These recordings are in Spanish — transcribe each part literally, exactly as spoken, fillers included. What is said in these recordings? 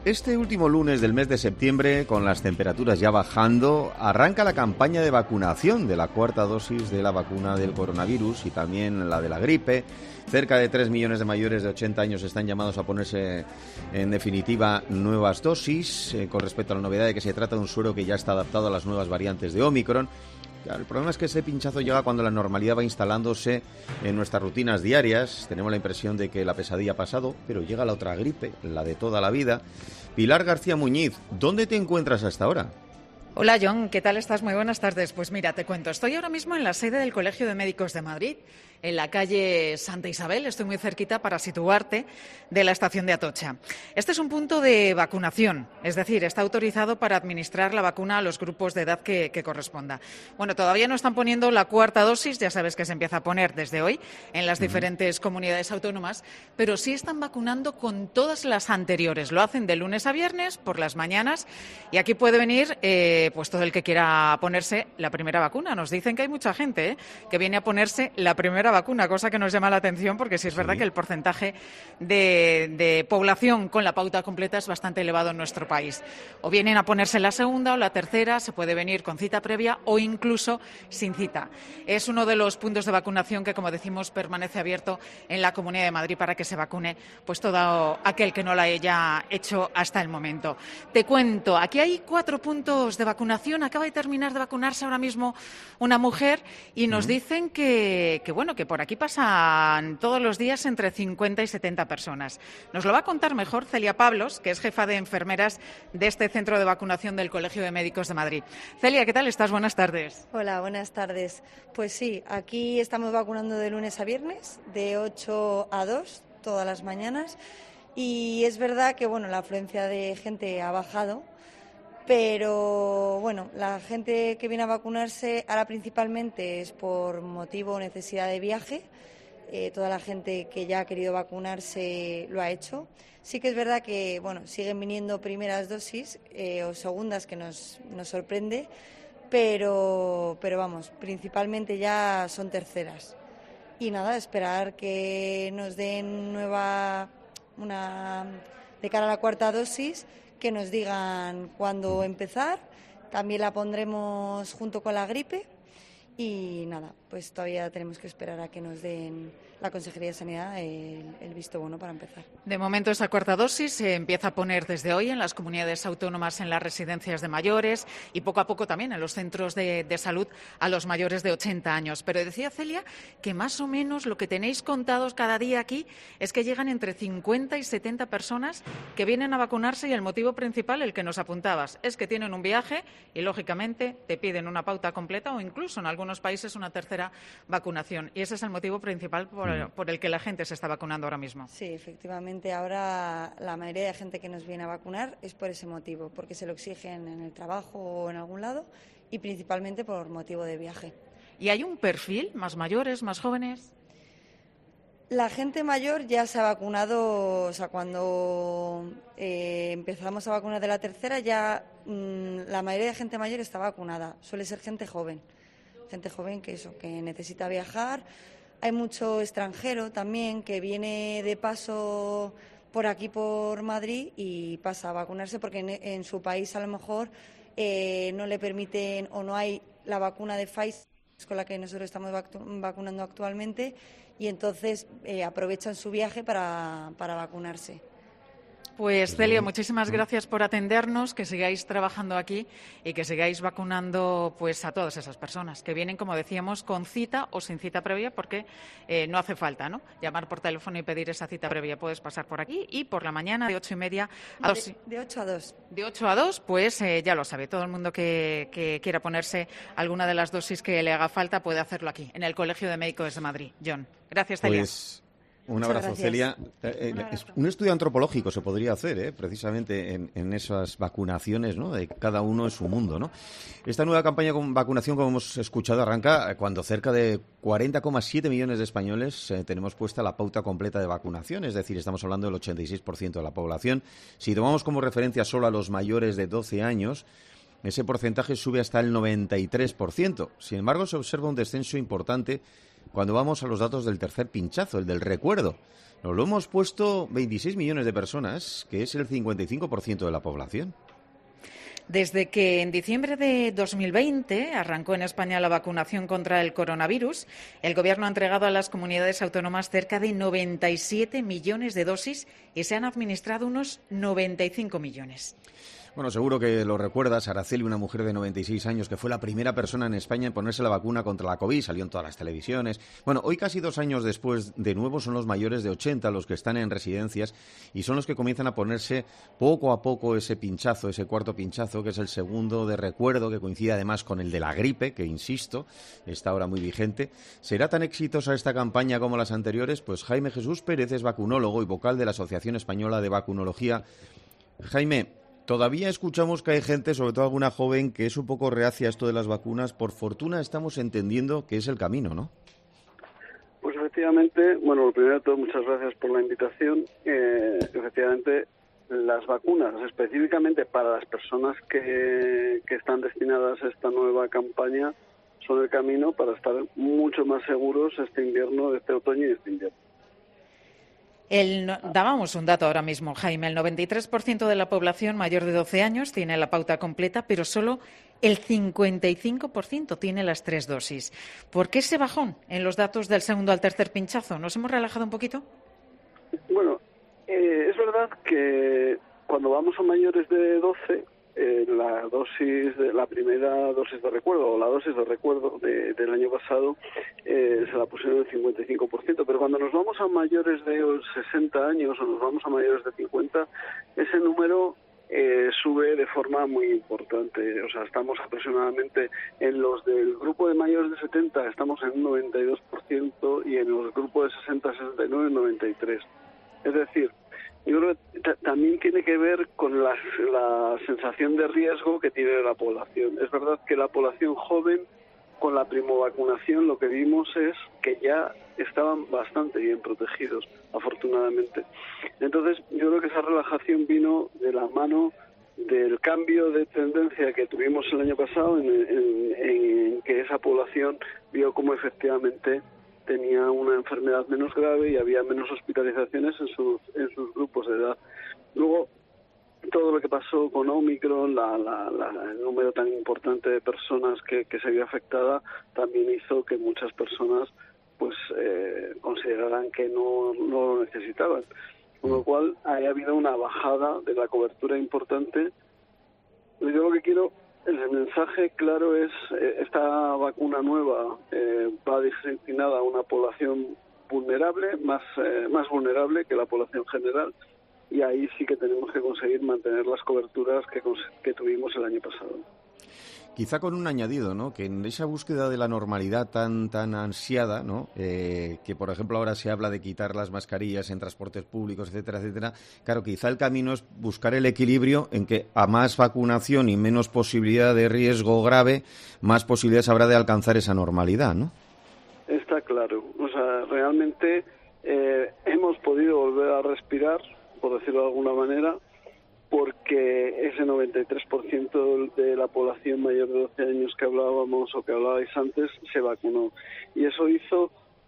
Este último lunes del mes de septiembre, con las temperaturas ya bajando, arranca la campaña de vacunación de la cuarta dosis de la vacuna del coronavirus y también la de la gripe. Cerca de tres millones de mayores de ochenta años están llamados a ponerse, en definitiva, nuevas dosis, eh, con respecto a la novedad de que se trata de un suero que ya está adaptado a las nuevas variantes de Ómicron. Claro, el problema es que ese pinchazo llega cuando la normalidad va instalándose en nuestras rutinas diarias. Tenemos la impresión de que la pesadilla ha pasado, pero llega la otra gripe, la de toda la vida. Pilar García Muñiz, ¿dónde te encuentras hasta ahora? Hola John, ¿qué tal estás? Muy buenas tardes. Pues mira, te cuento, estoy ahora mismo en la sede del Colegio de Médicos de Madrid, en la calle Santa Isabel, estoy muy cerquita para situarte de la estación de Atocha. Este es un punto de vacunación, es decir, está autorizado para administrar la vacuna a los grupos de edad que, que corresponda. Bueno, todavía no están poniendo la cuarta dosis, ya sabes que se empieza a poner desde hoy en las uh-huh. diferentes comunidades autónomas, pero sí están vacunando con todas las anteriores. Lo hacen de lunes a viernes, por las mañanas, y aquí puede venir eh, pues todo el que quiera ponerse la primera vacuna. Nos dicen que hay mucha gente ¿eh? que viene a ponerse la primera vacuna, cosa que nos llama la atención porque sí es verdad sí. que el porcentaje de, de población con la pauta completa es bastante elevado en nuestro país. O vienen a ponerse la segunda o la tercera, se puede venir con cita previa o incluso sin cita. Es uno de los puntos de vacunación que, como decimos, permanece abierto en la Comunidad de Madrid para que se vacune pues todo aquel que no la haya hecho hasta el momento. Te cuento, aquí hay cuatro puntos de vacunación. Acaba de terminar de vacunarse ahora mismo una mujer y nos uh-huh. dicen que, que bueno, que por aquí pasan todos los días entre cincuenta y setenta personas. Nos lo va a contar mejor Celia Pablos, que es jefa de enfermeras de este centro de vacunación del Colegio de Médicos de Madrid. Celia, ¿qué tal estás? Buenas tardes. Hola, buenas tardes. Pues sí, aquí estamos vacunando de lunes a viernes, de ocho a dos, todas las mañanas. Y es verdad que bueno, la afluencia de gente ha bajado, pero bueno, la gente que viene a vacunarse ahora principalmente es por motivo o necesidad de viaje. Eh, toda la gente que ya ha querido vacunarse lo ha hecho. Sí que es verdad que bueno, siguen viniendo primeras dosis eh, o segundas, que nos, nos sorprende, pero, pero vamos, principalmente ya son terceras. Y nada, esperar que nos den nueva, una de cara a la cuarta dosis, que nos digan cuándo empezar. También la pondremos junto con la gripe y nada, pues todavía tenemos que esperar a que nos den la Consejería de Sanidad el, el visto bueno para empezar. De momento esa cuarta dosis se empieza a poner desde hoy en las comunidades autónomas, en las residencias de mayores y poco a poco también en los centros de, de salud a los mayores de ochenta años. Pero decía Celia que más o menos lo que tenéis contados cada día aquí es que llegan entre cincuenta y setenta personas que vienen a vacunarse y el motivo principal, el que nos apuntabas, es que tienen un viaje y lógicamente te piden una pauta completa o incluso en algunos países una tercera vacunación. Y ese es el motivo principal por por el que la gente se está vacunando ahora mismo. Sí, efectivamente, ahora la mayoría de gente que nos viene a vacunar es por ese motivo, porque se lo exigen en el trabajo o en algún lado y principalmente por motivo de viaje. ¿Y hay un perfil? ¿Más mayores, más jóvenes? La gente mayor ya se ha vacunado, o sea, cuando eh, empezamos a vacunar de la tercera ya mmm, la mayoría de gente mayor está vacunada, suele ser gente joven, gente joven que eso, que necesita viajar. Hay mucho extranjero también que viene de paso por aquí, por Madrid, y pasa a vacunarse porque en, en su país a lo mejor eh, no le permiten o no hay la vacuna de Pfizer con la que nosotros estamos vacu- vacunando actualmente y entonces eh, aprovechan su viaje para, para vacunarse. Pues Celia, muchísimas gracias por atendernos, que sigáis trabajando aquí y que sigáis vacunando pues a todas esas personas que vienen, como decíamos, con cita o sin cita previa, porque eh, no hace falta, ¿no?, llamar por teléfono y pedir esa cita previa. Puedes pasar por aquí y por la mañana de ocho y media a dos. De, de ocho a dos. De ocho a dos, pues eh, ya lo sabe. Todo el mundo que, que quiera ponerse alguna de las dosis que le haga falta puede hacerlo aquí, en el Colegio de Médicos de Madrid. John, gracias, Celia. Pues... Un abrazo, Celia. Eh, eh, un estudio antropológico se podría hacer, eh, precisamente en, en esas vacunaciones, ¿no?, de cada uno en su mundo, ¿no? Esta nueva campaña de vacunación, como hemos escuchado, arranca cuando cerca de cuarenta coma siete millones de españoles eh, tenemos puesta la pauta completa de vacunación, es decir, estamos hablando del ochenta y seis por ciento de la población. Si tomamos como referencia solo a los mayores de doce años, ese porcentaje sube hasta el noventa y tres por ciento. Sin embargo, se observa un descenso importante cuando vamos a los datos del tercer pinchazo, el del recuerdo. Nos lo hemos puesto veintiséis millones de personas, que es el cincuenta y cinco por ciento de la población. Desde que en diciembre de dos mil veinte arrancó en España la vacunación contra el coronavirus, el Gobierno ha entregado a las comunidades autónomas cerca de noventa y siete millones de dosis y se han administrado unos noventa y cinco millones. Bueno, seguro que lo recuerdas, Araceli, una mujer de noventa y seis años que fue la primera persona en España en ponerse la vacuna contra la COVID, salió en todas las televisiones. Bueno, hoy casi dos años después, de nuevo son los mayores de ochenta los que están en residencias y son los que comienzan a ponerse poco a poco ese pinchazo, ese cuarto pinchazo, que es el segundo de recuerdo, que coincide además con el de la gripe, que, insisto, está ahora muy vigente. ¿Será tan exitosa esta campaña como las anteriores? Pues Jaime Jesús Pérez es vacunólogo y vocal de la Asociación Española de Vacunología. Jaime, todavía escuchamos que hay gente, sobre todo alguna joven, que es un poco reacia a esto de las vacunas. Por fortuna estamos entendiendo que es el camino, ¿no? Pues efectivamente, bueno, lo primero de todo, muchas gracias por la invitación. Eh, efectivamente, las vacunas, específicamente para las personas que, que están destinadas a esta nueva campaña, son el camino para estar mucho más seguros este invierno, este otoño y este invierno. El, dábamos un dato ahora mismo, Jaime. El noventa y tres por ciento de la población mayor de doce años tiene la pauta completa, pero solo el cincuenta y cinco por ciento tiene las tres dosis. ¿Por qué ese bajón en los datos del segundo al tercer pinchazo? ¿Nos hemos relajado un poquito? Bueno, eh, es verdad que cuando vamos a mayores de doce, eh, la dosis, de, la primera dosis de recuerdo o la dosis de recuerdo de, del año pasado eh, se la pusieron el cincuenta y cinco por ciento, pero cuando nos vamos a mayores de sesenta años o nos vamos a mayores de cincuenta, ese número eh, sube de forma muy importante. O sea, estamos aproximadamente en los del grupo de mayores de setenta, estamos en un noventa y dos por ciento y en los grupos de sesenta a sesenta y nueve, noventa y tres por ciento. Es decir, yo creo que t- también tiene que ver con la, la sensación de riesgo que tiene la población. Es verdad que la población joven, con la primovacunación, lo que vimos es que ya estaban bastante bien protegidos, afortunadamente. Entonces, yo creo que esa relajación vino de la mano del cambio de tendencia que tuvimos el año pasado, en, en, en que esa población vio cómo efectivamente tenía una enfermedad menos grave y había menos hospitalizaciones en sus, en sus grupos de edad. Luego, todo lo que pasó con Omicron, la, la, la, el número tan importante de personas que, que se vio afectada, también hizo que muchas personas pues eh, consideraran que no, no lo necesitaban. Con lo cual, ha habido una bajada de la cobertura importante. Yo lo que quiero... El mensaje claro es, eh, esta vacuna nueva eh, va destinada a una población vulnerable, más, eh, más vulnerable que la población general, y ahí sí que tenemos que conseguir mantener las coberturas que, que tuvimos el año pasado. Quizá con un añadido, ¿no? Que en esa búsqueda de la normalidad tan tan ansiada, ¿no? Eh, que por ejemplo ahora se habla de quitar las mascarillas en transportes públicos, etcétera, etcétera. Claro, quizá el camino es buscar el equilibrio en que a más vacunación y menos posibilidad de riesgo grave, más posibilidades habrá de alcanzar esa normalidad, ¿no? Está claro. O sea, realmente eh, hemos podido volver a respirar, por decirlo de alguna manera, porque ese noventa y tres por ciento de la población mayor de doce años que hablábamos o que hablabais antes se vacunó. Y eso hizo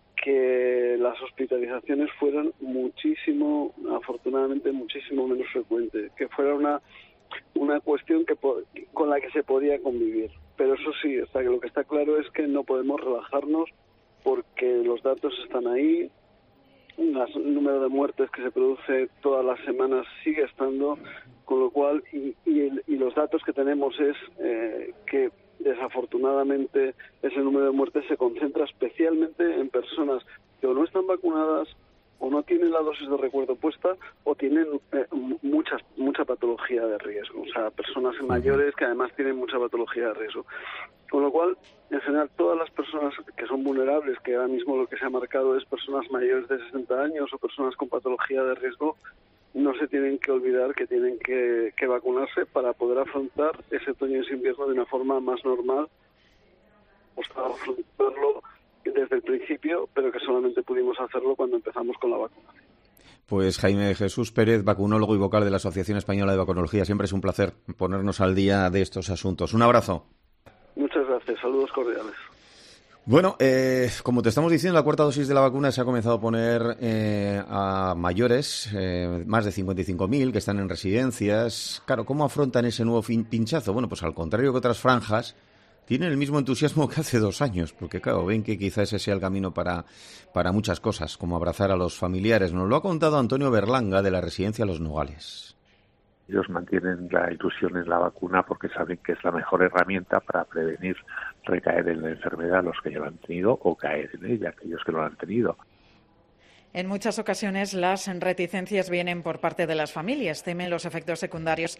que las hospitalizaciones fueran muchísimo, afortunadamente muchísimo menos frecuentes, que fuera una una cuestión que con la que se podía convivir. Pero eso sí, o sea, que lo que está claro es que no podemos relajarnos porque los datos están ahí. El número de muertes que se produce todas las semanas sigue estando, con lo cual, y, y, el, y los datos que tenemos es eh, que desafortunadamente ese número de muertes se concentra especialmente en personas que o no están vacunadas, o no tienen la dosis de recuerdo puesta, o tienen eh, muchas, mucha patología de riesgo. O sea, personas mayores que además tienen mucha patología de riesgo. Con lo cual, en general, todas las personas que son vulnerables, que ahora mismo lo que se ha marcado es personas mayores de sesenta años o personas con patología de riesgo, no se tienen que olvidar que tienen que, que vacunarse para poder afrontar ese otoño y ese invierno de una forma más normal, pues para afrontarlo desde el principio, pero que solamente pudimos hacerlo cuando empezamos con la vacunación. Pues Jaime Jesús Pérez, vacunólogo y vocal de la Asociación Española de Vacunología. Siempre es un placer ponernos al día de estos asuntos. Un abrazo. Muchas gracias. Saludos cordiales. Bueno, eh, como te estamos diciendo, la cuarta dosis de la vacuna se ha comenzado a poner eh, a mayores, eh, más de cincuenta y cinco mil que están en residencias. Claro, ¿cómo afrontan ese nuevo fin- pinchazo? Bueno, pues al contrario que otras franjas, tienen el mismo entusiasmo que hace dos años, porque claro, ven que quizás ese sea el camino para, para muchas cosas, como abrazar a los familiares. Nos lo ha contado Antonio Berlanga, de la residencia Los Nogales. Ellos mantienen la ilusión en la vacuna porque saben que es la mejor herramienta para prevenir recaer en la enfermedad los que ya lo han tenido o caer en ella aquellos que no lo han tenido. En muchas ocasiones las reticencias vienen por parte de las familias, temen los efectos secundarios.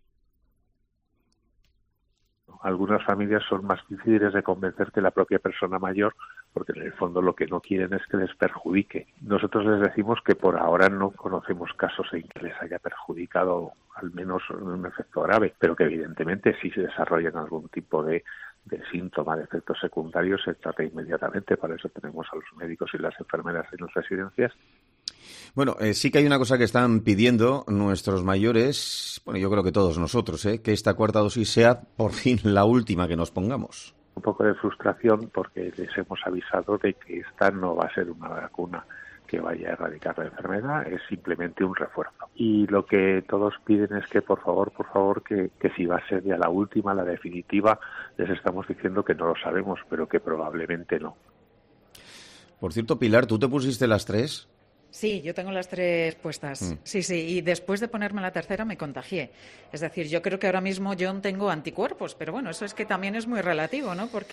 Algunas familias son más difíciles de convencer que la propia persona mayor, porque en el fondo lo que no quieren es que les perjudique. Nosotros les decimos que por ahora no conocemos casos en que les haya perjudicado al menos un efecto grave, pero que evidentemente si se desarrollan algún tipo de, de síntoma, de efectos secundarios, se trata inmediatamente. Para eso tenemos a los médicos y las enfermeras en las residencias. Bueno, eh, sí que hay una cosa que están pidiendo nuestros mayores, bueno, yo creo que todos nosotros, ¿eh? Que esta cuarta dosis sea por fin la última que nos pongamos. Un poco de frustración porque les hemos avisado de que esta no va a ser una vacuna que vaya a erradicar la enfermedad, es simplemente un refuerzo. Y lo que todos piden es que por favor, por favor, que, que si va a ser ya la última, la definitiva, les estamos diciendo que no lo sabemos, pero que probablemente no. Por cierto, Pilar, ¿tú te pusiste las tres? Sí, yo tengo las tres puestas. Mm. Sí, sí, y después de ponerme la tercera me contagié. Es decir, yo creo que ahora mismo yo tengo anticuerpos, pero bueno, eso es que también es muy relativo, ¿no? Porque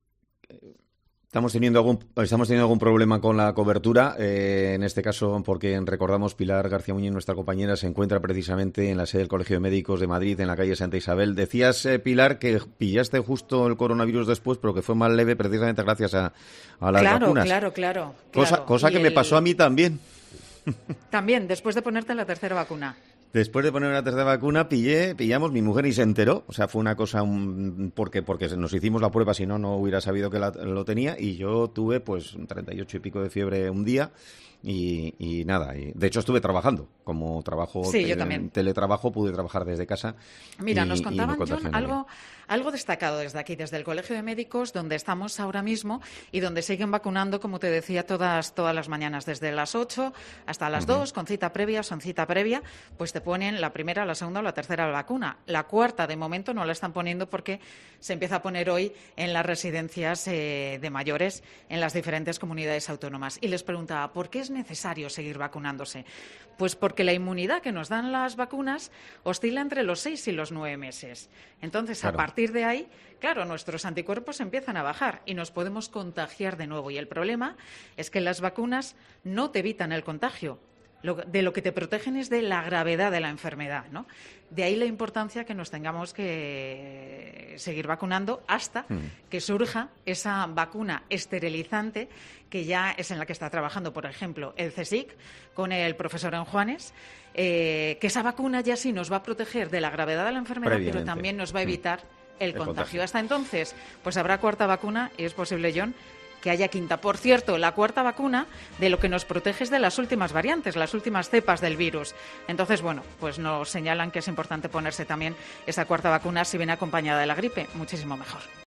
Estamos teniendo algún estamos teniendo algún problema con la cobertura, eh, en este caso porque recordamos Pilar García Muñiz, nuestra compañera, se encuentra precisamente en la sede del Colegio de Médicos de Madrid, en la calle Santa Isabel. Decías, eh, Pilar, que pillaste justo el coronavirus después, pero que fue más leve precisamente gracias a, a las claro, vacunas. Claro, claro, Cosa, claro. cosa Y que me el- pasó a mí también. También, después de ponerte la tercera vacuna. Después de poner una tercera vacuna, pillé, pillamos, mi mujer y se enteró. O sea, fue una cosa, un, porque porque nos hicimos la prueba, si no, no hubiera sabido que la- lo tenía. Y yo tuve, pues, un treinta y ocho y pico de fiebre un día. Y, y nada, y de hecho estuve trabajando. Como trabajo, Sí, yo tele- también. teletrabajo, pude trabajar desde casa. Mira, y- nos y me contaban, contagié John, muy algo, bien. algo destacado desde aquí, desde el Colegio de Médicos, donde estamos ahora mismo y donde siguen vacunando, como te decía, todas, todas las mañanas, desde las ocho hasta las dos, con cita previa, son cita previa, pues te ponen la primera, la segunda o la tercera vacuna. La cuarta, de momento, no la están poniendo porque se empieza a poner hoy en las residencias eh, de mayores en las diferentes comunidades autónomas. Y les preguntaba, ¿por qué es necesario seguir vacunándose? Pues porque la inmunidad que nos dan las vacunas oscila entre los seis y los nueve meses. Entonces, Claro. a partir de ahí, claro, nuestros anticuerpos empiezan a bajar y nos podemos contagiar de nuevo. Y el problema es que las vacunas no te evitan el contagio. Lo- de lo que te protegen es de la gravedad de la enfermedad, ¿no? De ahí la importancia que nos tengamos que seguir vacunando hasta que surja esa vacuna esterilizante que ya es en la que está trabajando, por ejemplo, el CSIC con el profesor Enjuanes, eh, que esa vacuna ya sí nos va a proteger de la gravedad de la enfermedad, pero Previamente. también nos va a evitar el, El contagio. contagio. Hasta entonces, pues habrá cuarta vacuna y es posible, John, que haya quinta. Por cierto, la cuarta vacuna de lo que nos protege es de las últimas variantes, las últimas cepas del virus. Entonces, bueno, pues nos señalan que es importante ponerse también esa cuarta vacuna si viene acompañada de la gripe, muchísimo mejor.